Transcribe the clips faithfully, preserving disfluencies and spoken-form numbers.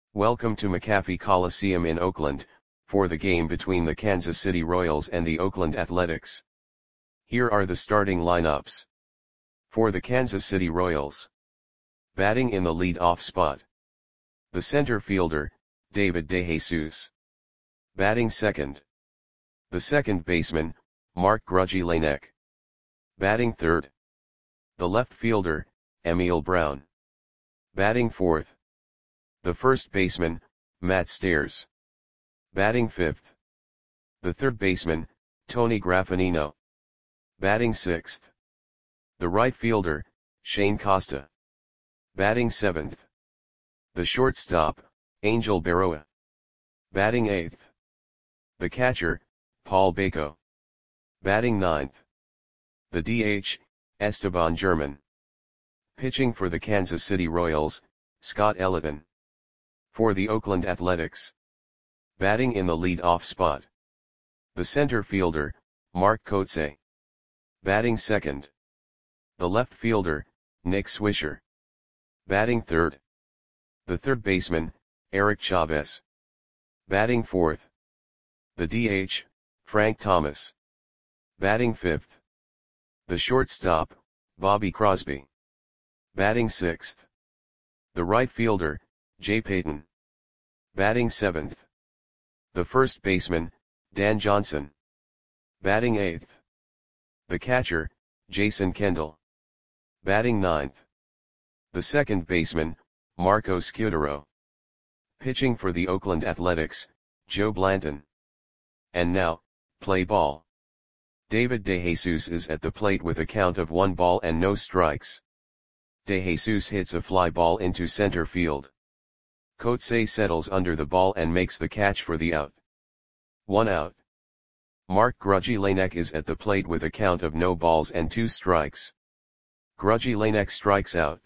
Welcome to McAfee Coliseum in Oakland, for the game between the Kansas City Royals and the Oakland Athletics. Here are the starting lineups. For the Kansas City Royals. Batting in the lead-off spot. The center fielder, David DeJesus. Batting second. The second baseman, Mark Grudgy Lanek. Batting third. The left fielder, Emil Brown. Batting fourth. The first baseman, Matt Stairs. Batting fifth. The third baseman, Tony Graffagnino. Batting sixth. The right fielder, Shane Costa. Batting seventh. The shortstop, Angel Berroa. Batting eighth. The catcher, Paul Baco. Batting ninth. The D H, Esteban German. Pitching for the Kansas City Royals, Scott Elliton. For the Oakland Athletics. Batting in the lead-off spot. The center fielder, Mark Kotsay. Batting second. The left fielder, Nick Swisher. Batting third. The third baseman, Eric Chavez. Batting fourth. The D H, Frank Thomas. Batting fifth. The shortstop, Bobby Crosby. Batting sixth. The right fielder, Jay Payton. Batting seventh. The first baseman, Dan Johnson. Batting eighth. The catcher, Jason Kendall. Batting ninth. The second baseman, Marco Scudero. Pitching for the Oakland Athletics, Joe Blanton. And now, play ball. David DeJesus is at the plate with a count of one ball and no strikes. DeJesus hits a fly ball into center field. Kotsay settles under the ball and makes the catch for the out. One out. Mark Grudgy Lanek is at the plate with a count of no balls and two strikes. Grudgy Lanek strikes out.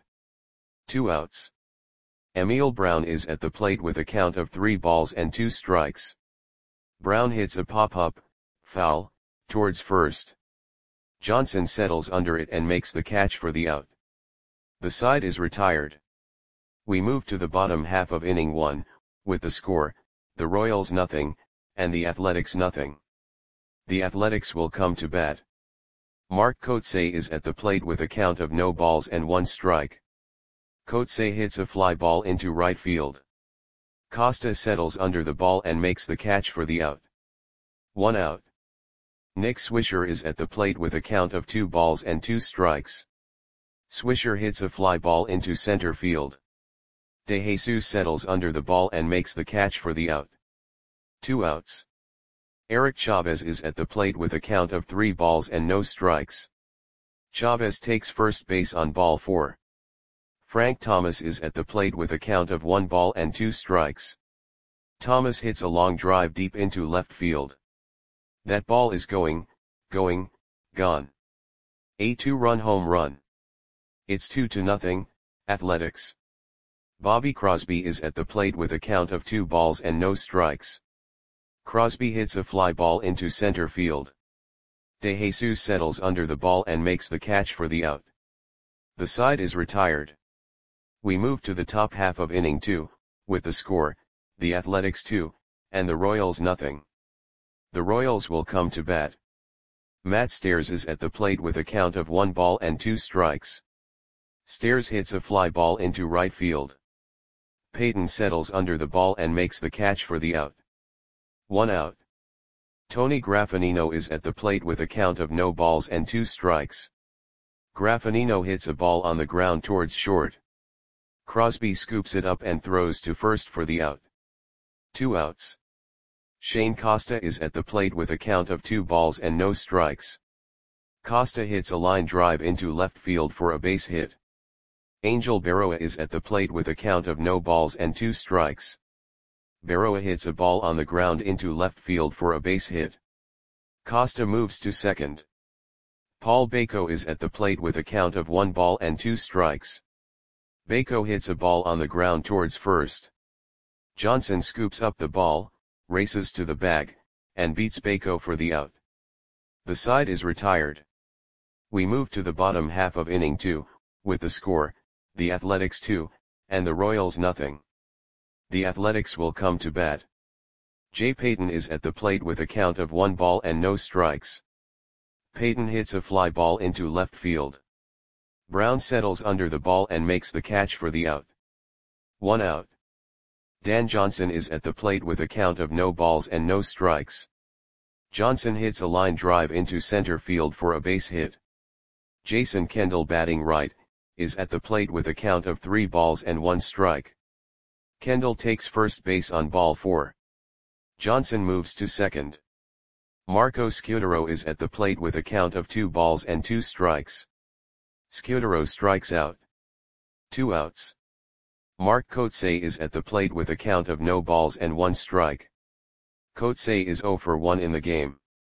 Two outs. Emil Brown is at the plate with a count of three balls and two strikes. Brown hits a pop-up, foul, towards first. Johnson settles under it and makes the catch for the out. The side is retired. We move to the bottom half of inning one, with the score, the Royals nothing, and the Athletics nothing. The Athletics will come to bat. Mark Kotsay is at the plate with a count of no balls and one strike. Kotsay hits a fly ball into right field. Costa settles under the ball and makes the catch for the out. One out. Nick Swisher is at the plate with a count of two balls and two strikes. Swisher hits a fly ball into center field. DeJesus settles under the ball and makes the catch for the out. Two outs. Eric Chavez is at the plate with a count of three balls and no strikes. Chavez takes first base on ball four. Frank Thomas is at the plate with a count of one ball and two strikes. Thomas hits a long drive deep into left field. That ball is going, going, gone. A two-run home run. It's two to nothing, Athletics. Bobby Crosby is at the plate with a count of two balls and no strikes. Crosby hits a fly ball into center field. DeJesus settles under the ball and makes the catch for the out. The side is retired. We move to the top half of inning two, with the score, the Athletics two, and the Royals nothing. The Royals will come to bat. Matt Stairs is at the plate with a count of one ball and two strikes. Stairs hits a fly ball into right field. Payton settles under the ball and makes the catch for the out. One out. Tony Graffagnino is at the plate with a count of no balls and two strikes. Graffagnino hits a ball on the ground towards short. Crosby scoops it up and throws to first for the out. Two outs. Shane Costa is at the plate with a count of two balls and no strikes. Costa hits a line drive into left field for a base hit. Angel Berroa is at the plate with a count of no balls and two strikes. Berroa hits a ball on the ground into left field for a base hit. Costa moves to second. Paul Baco is at the plate with a count of one ball and two strikes. Baco hits a ball on the ground towards first. Johnson scoops up the ball, races to the bag, and beats Baco for the out. The side is retired. We move to the bottom half of inning two, with the score, the Athletics two, and the Royals nothing. The Athletics will come to bat. Jay Payton is at the plate with a count of one ball and no strikes. Payton hits a fly ball into left field. Brown settles under the ball and makes the catch for the out. One out. Dan Johnson is at the plate with a count of no balls and no strikes. Johnson hits a line drive into center field for a base hit. Jason Kendall, batting right, is at the plate with a count of three balls and one strike. Kendall takes first base on ball four. Johnson moves to second. Marco Scutaro is at the plate with a count of two balls and two strikes. Scutaro strikes out. Two outs. Mark Kotsay is at the plate with a count of no balls and one strike. Kotsay is zero for one in the game.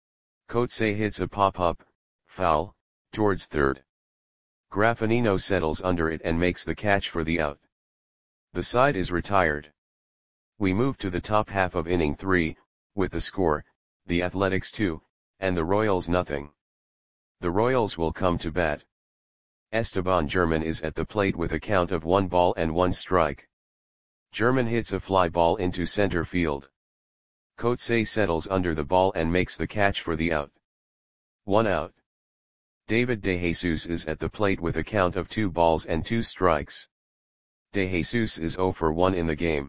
Kotsay hits a pop-up, foul, towards third. Graffinino settles under it and makes the catch for the out. The side is retired. We move to the top half of inning three, with the score, the Athletics two, and the Royals nothing. The Royals will come to bat. Esteban German is at the plate with a count of one ball and one strike. German hits a fly ball into center field. Kotsay settles under the ball and makes the catch for the out. One out. David DeJesus is at the plate with a count of two balls and two strikes. DeJesus is zero for one in the game.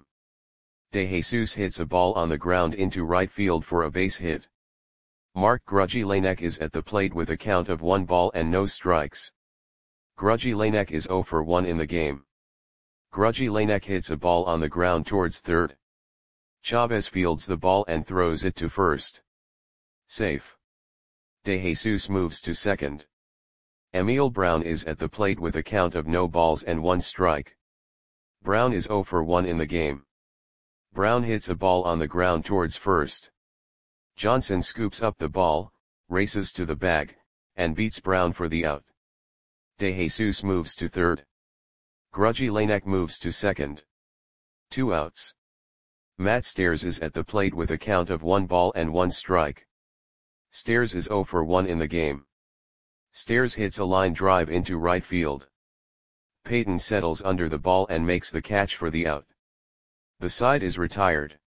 DeJesus hits a ball on the ground into right field for a base hit. Mark Grudzielanek is at the plate with a count of one ball and no strikes. Grudzielanek is zero for one in the game. Grudzielanek hits a ball on the ground towards third. Chavez fields the ball and throws it to first. Safe. DeJesus moves to second. Emil Brown is at the plate with a count of no balls and one strike. Brown is zero for one in the game. Brown hits a ball on the ground towards first. Johnson scoops up the ball, races to the bag, and beats Brown for the out. DeJesus moves to third. Grudzielanek moves to second. Two outs. Matt Stairs is at the plate with a count of one ball and one strike. Stairs is zero for one in the game. Stairs hits a line drive into right field. Payton settles under the ball and makes the catch for the out. The side is retired.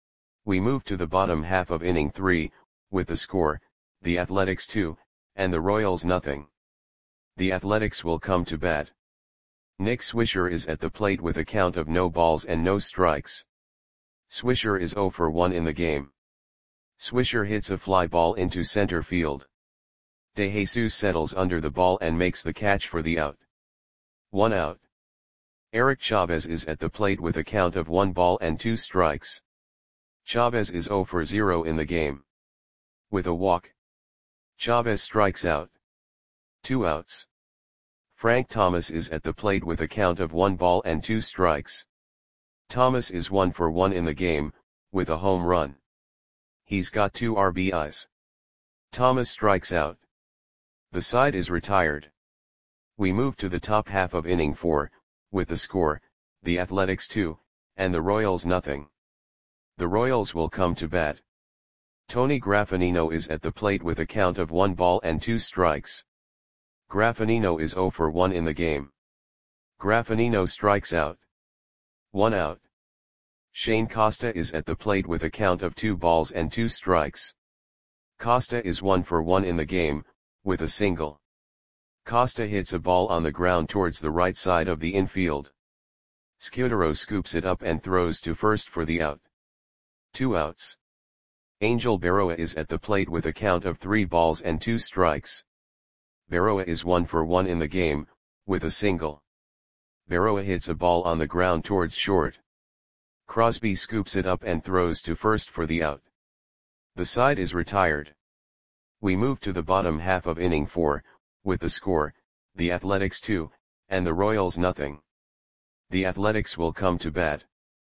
We move to the bottom half of inning three, with the score, the Athletics two, and the Royals nothing. The Athletics will come to bat. Nick Swisher is at the plate with a count of no balls and no strikes. Swisher is zero for one in the game. Swisher hits a fly ball into center field. DeJesus settles under the ball and makes the catch for the out. One out. Eric Chavez is at the plate with a count of one ball and two strikes. Chavez is zero for zero in the game. With a walk, Chavez strikes out. Two outs. Frank Thomas is at the plate with a count of one ball and two strikes. Thomas is one for one in the game, with a home run. He's got two R B Is. Thomas strikes out. The side is retired. We move to the top half of inning four, with the score, the Athletics two, and the Royals nothing. The Royals will come to bat. Tony Graffinino is at the plate with a count of one ball and two strikes. Graffinino is zero for one in the game. Graffinino strikes out. One out. Shane Costa is at the plate with a count of two balls and two strikes. Costa is one for one in the game, with a single. Costa hits a ball on the ground towards the right side of the infield. Scutaro scoops it up and throws to first for the out. Two outs. Angel Berroa is at the plate with a count of three balls and two strikes. Berroa is one for one in the game, with a single. Berroa hits a ball on the ground towards short. Crosby scoops it up and throws to first for the out. The side is retired. We move to the bottom half of inning four, with the score, the Athletics two, and the Royals nothing. The Athletics will come to bat.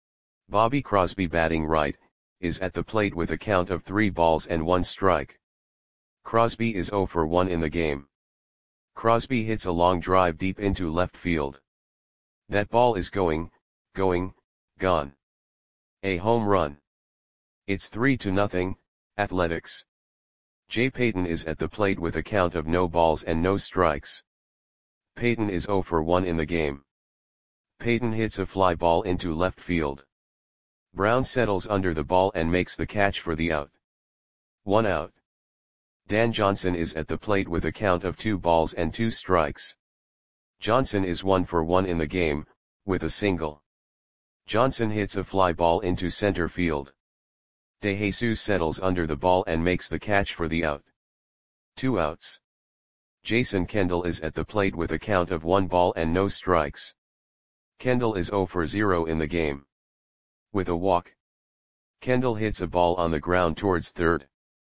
Bobby Crosby, batting right, is at the plate with a count of three balls and one strike. Crosby is zero for one in the game. Crosby hits a long drive deep into left field. That ball is going, going, gone. A home run. It's three to nothing, Athletics. Jay Payton is at the plate with a count of no balls and no strikes. Payton is zero for one in the game. Payton hits a fly ball into left field. Brown settles under the ball and makes the catch for the out. One out. Dan Johnson is at the plate with a count of two balls and two strikes. Johnson is one for one in the game, with a single. Johnson hits a fly ball into center field. De Jesus settles under the ball and makes the catch for the out. Two outs. Jason Kendall is at the plate with a count of one ball and no strikes. Kendall is zero for zero in the game. With a walk. Kendall hits a ball on the ground towards third.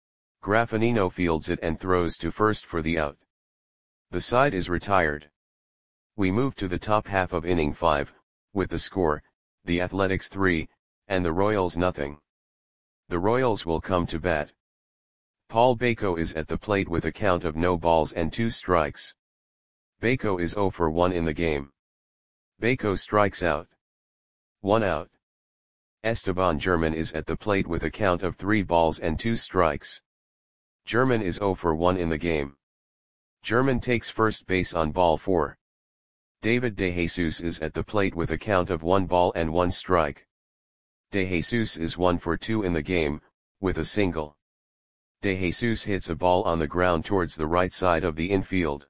Graffinino fields it and throws to first for the out. The side is retired. We move to the top half of inning five, with the score, the Athletics three, and the Royals nothing. The Royals will come to bat. Paul Bako is at the plate with a count of no balls and two strikes. Bako is zero for one in the game. Bako strikes out. One out. Esteban German is at the plate with a count of three balls and two strikes. German is zero for one in the game. German takes first base on ball four. David De Jesus is at the plate with a count of one ball and one strike. De Jesus is one for two in the game, with a single. De Jesus hits a ball on the ground towards the right side of the infield.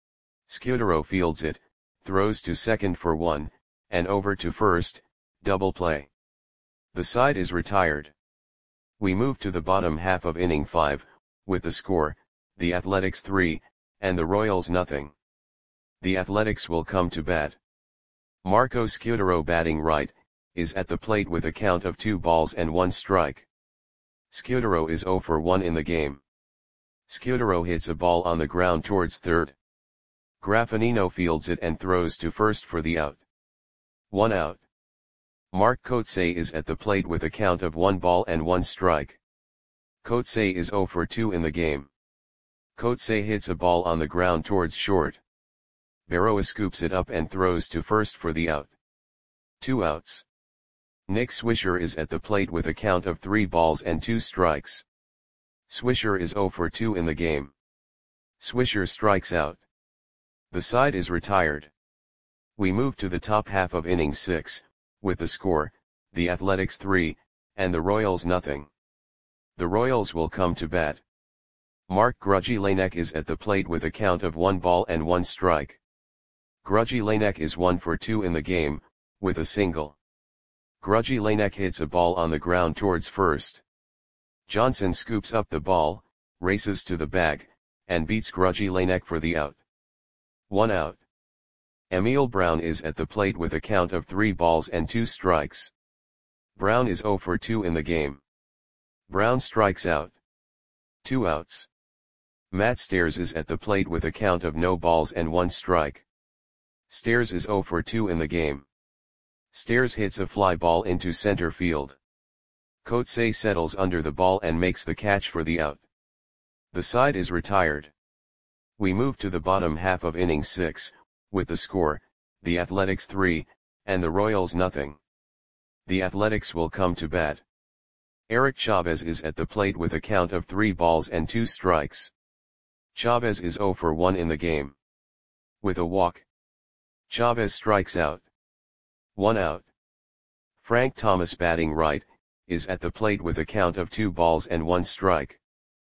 Scudero fields it, throws to second for one, and over to first, double play. The side is retired. We move to the bottom half of inning five, with the score, the Athletics three, and the Royals nothing. The Athletics will come to bat. Marco Scudero, batting right, is at the plate with a count of two balls and one strike. Scudero is zero for one in the game. Scudero hits a ball on the ground towards third. Graffinino fields it and throws to first for the out. One out. Mark Kotsay is at the plate with a count of one ball and one strike. Kotsay is zero for two in the game. Kotsay hits a ball on the ground towards short. Berroa scoops it up and throws to first for the out. Two outs. Nick Swisher is at the plate with a count of three balls and two strikes. Swisher is zero for two in the game. Swisher strikes out. The side is retired. We move to the top half of inning six, with the score, the Athletics three, and the Royals nothing. The Royals will come to bat. Mark Grudzielanek is at the plate with a count of one ball and one strike. Grudzielanek is one for two in the game, with a single. Grudzielanek hits a ball on the ground towards first. Johnson scoops up the ball, races to the bag, and beats Grudzielanek for the out. One out. Emil Brown is at the plate with a count of three balls and two strikes. Brown is zero for two in the game. Brown strikes out. Two outs. Matt Stairs is at the plate with a count of no balls and one strike. Stairs is zero for two in the game. Stairs hits a fly ball into center field. Kotsay settles under the ball and makes the catch for the out. The side is retired. We move to the bottom half of inning six, with the score, the Athletics three, and the Royals nothing. The Athletics will come to bat. Eric Chavez is at the plate with a count of three balls and two strikes. Chavez is zero for one in the game. With a walk. Chavez strikes out. One out. Frank Thomas, batting right, is at the plate with a count of two balls and one strike.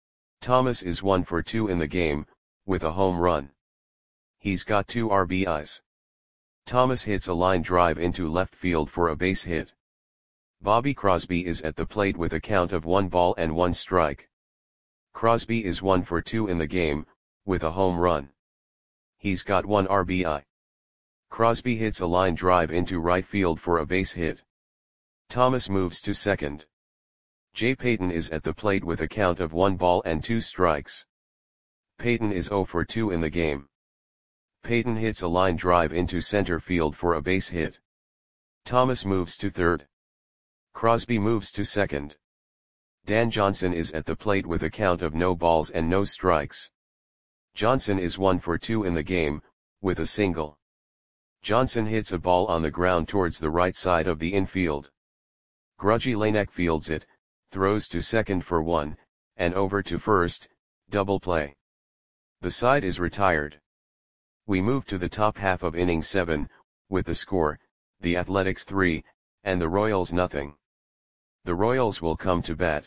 Thomas is one for two in the game, with a home run. He's got two R B Is. Thomas hits a line drive into left field for a base hit. Bobby Crosby is at the plate with a count of one ball and one strike. Crosby is one for two in the game, with a home run. He's got one R B I. Crosby hits a line drive into right field for a base hit. Thomas moves to second. Jay Payton is at the plate with a count of one ball and two strikes. Payton is zero for two in the game. Payton hits a line drive into center field for a base hit. Thomas moves to third. Crosby moves to second. Dan Johnson is at the plate with a count of no balls and no strikes. Johnson is one for two in the game, with a single. Johnson hits a ball on the ground towards the right side of the infield. Grudzielanek fields it, throws to second for one, and over to first, double play. The side is retired. We move to the top half of inning seven, with the score, the Athletics three, and the Royals nothing. The Royals will come to bat.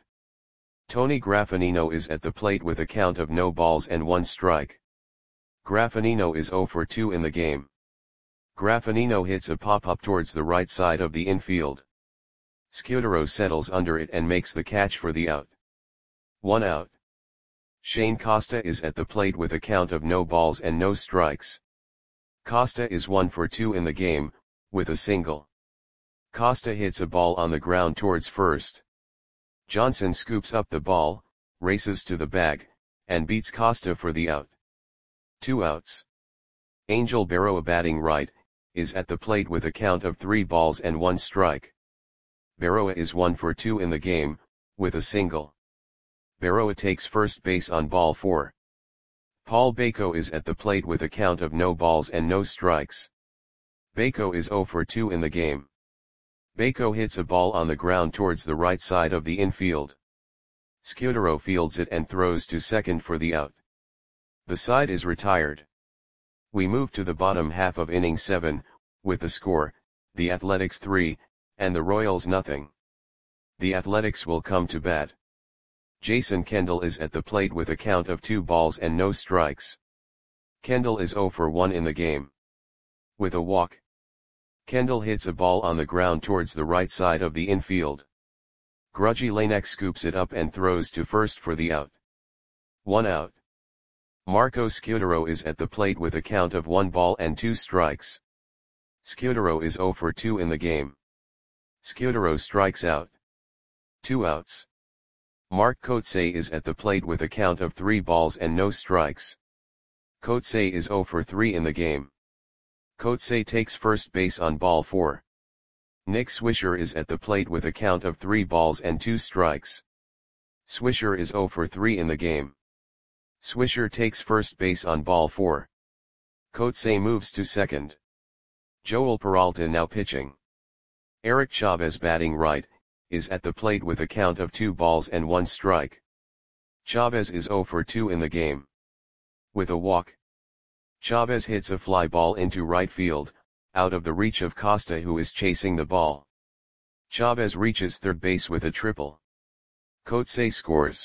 Tony Graffagnino is at the plate with a count of no balls and one strike. Graffagnino is zero for two in the game. Graffagnino hits a pop-up towards the right side of the infield. Scudero settles under it and makes the catch for the out. One out. Shane Costa is at the plate with a count of no balls and no strikes. Costa is one for two in the game, with a single. Costa hits a ball on the ground towards first. Johnson scoops up the ball, races to the bag, and beats Costa for the out. Two outs. Angel Berroa, batting right, is at the plate with a count of three balls and one strike. Berroa is one for two in the game, with a single. Berroa takes first base on ball four. Paul Bako is at the plate with a count of no balls and no strikes. Bako is zero for two in the game. Bako hits a ball on the ground towards the right side of the infield. Scudero fields it and throws to second for the out. The side is retired. We move to the bottom half of inning seven, with the score, the Athletics three, and the Royals nothing. The Athletics will come to bat. Jason Kendall is at the plate with a count of two balls and no strikes. Kendall is zero for one in the game. With a walk. Kendall hits a ball on the ground towards the right side of the infield. Grudgy Lanek scoops it up and throws to first for the out. One out. Marco Scudero is at the plate with a count of one ball and two strikes. Scudero is zero for two in the game. Scudero strikes out. Two outs. Mark Kotsay is at the plate with a count of three balls and no strikes. Kotsay is zero for three in the game. Kotsay takes first base on ball four. Nick Swisher is at the plate with a count of three balls and two strikes. Swisher is zero for three in the game. Swisher takes first base on ball four. Kotsay moves to second. Joel Peralta now pitching. Eric Chavez, batting right, is at the plate with a count of two balls and one strike. Chavez is zero for two in the game. With a walk. Chavez hits a fly ball into right field, out of the reach of Costa, who is chasing the ball. Chavez reaches third base with a triple. Kotsay scores.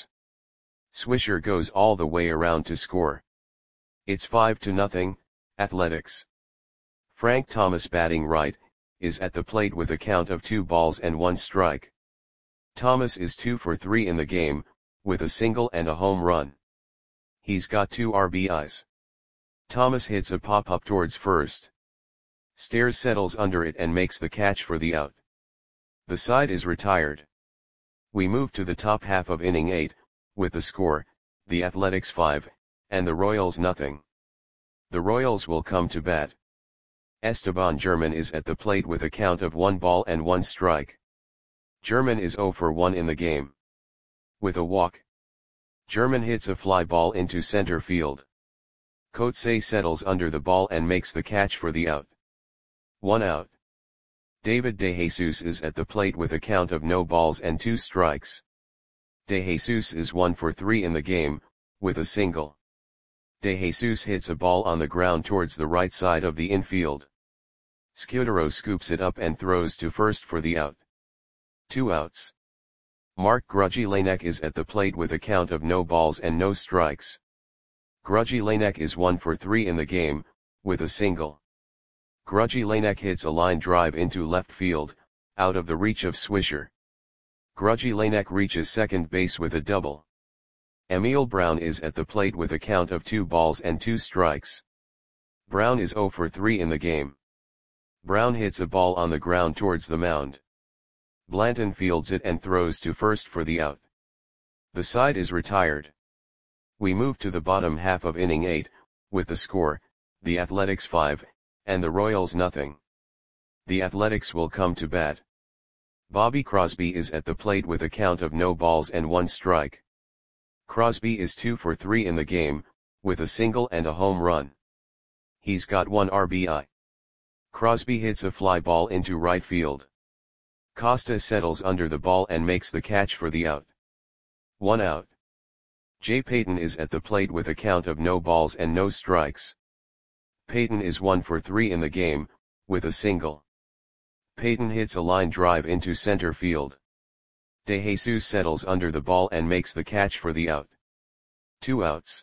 Swisher goes all the way around to score. It's five to nothing, Athletics. Frank Thomas, batting right, is at the plate with a count of two balls and one strike. Thomas is two for three in the game, with a single and a home run. He's got two R B Is. Thomas hits a pop-up towards first. Stairs settles under it and makes the catch for the out. The side is retired. We move to the top half of inning eight, with the score, the Athletics five, and the Royals nothing. The Royals will come to bat. Esteban German is at the plate with a count of one ball and one strike. German is zero for one in the game. With a walk. German hits a fly ball into center field. Kotsay settles under the ball and makes the catch for the out. One out. David DeJesus is at the plate with a count of no balls and two strikes. DeJesus is one for three in the game, with a single. DeJesus hits a ball on the ground towards the right side of the infield. Scudero scoops it up and throws to first for the out. Two outs. Mark Grudgy Lanek is at the plate with a count of no balls and no strikes. Grudgy Lanek is one for three in the game, with a single. Grudgy Lanek hits a line drive into left field, out of the reach of Swisher. Grudgy Lanek reaches second base with a double. Emil Brown is at the plate with a count of two balls and two strikes. Brown is zero for three in the game. Brown hits a ball on the ground towards the mound. Blanton fields it and throws to first for the out. The side is retired. We move to the bottom half of inning eight, with the score, the Athletics five, and the Royals nothing. The Athletics will come to bat. Bobby Crosby is at the plate with a count of no balls and one strike. Crosby is two for three in the game, with a single and a home run. He's got one R B I. Crosby hits a fly ball into right field. Costa settles under the ball and makes the catch for the out. One out. Jay Payton is at the plate with a count of no balls and no strikes. Payton is one for three in the game, with a single. Payton hits a line drive into center field. De Jesus settles under the ball and makes the catch for the out. Two outs.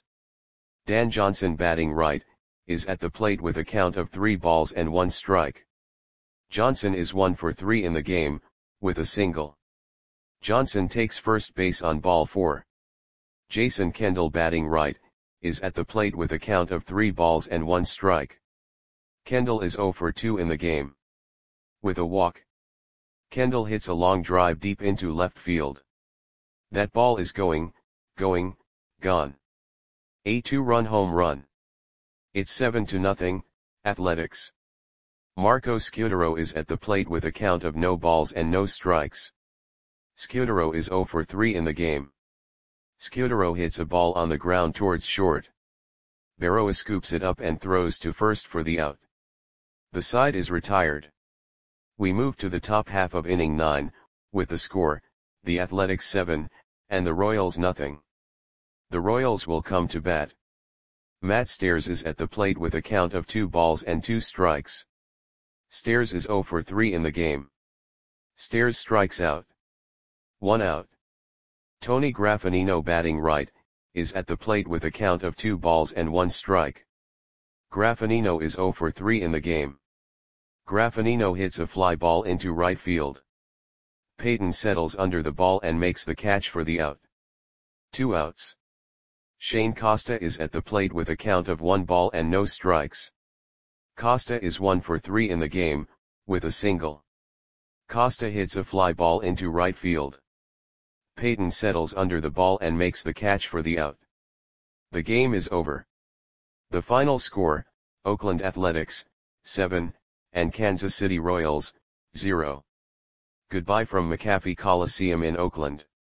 Dan Johnson batting right, is at the plate with a count of three balls and one strike. Johnson is one for three in the game, with a single. Johnson takes first base on ball four. Jason Kendall batting right, is at the plate with a count of three balls and one strike. Kendall is zero for two in the game. With a walk. Kendall hits a long drive deep into left field. That ball is going, going, gone. A two-run home run. It's seven to nothing, Athletics. Marco Scudero is at the plate with a count of no balls and no strikes. Scudero is zero for three in the game. Scudero hits a ball on the ground towards short. Berroa scoops it up and throws to first for the out. The side is retired. We move to the top half of inning nine, with the score, the Athletics seven, and the Royals nothing. The Royals will come to bat. Matt Stairs is at the plate with a count of two balls and two strikes. Stairs is zero for three in the game. Stairs strikes out. One out. Tony Graffinino batting right, is at the plate with a count of two balls and one strike. Graffinino is zero for three in the game. Graffinino hits a fly ball into right field. Peyton settles under the ball and makes the catch for the out. Two outs. Shane Costa is at the plate with a count of one ball and no strikes. Costa is one for three in the game, with a single. Costa hits a fly ball into right field. Peyton settles under the ball and makes the catch for the out. The game is over. The final score, Oakland Athletics, seven, and Kansas City Royals, zero. Goodbye from McAfee Coliseum in Oakland.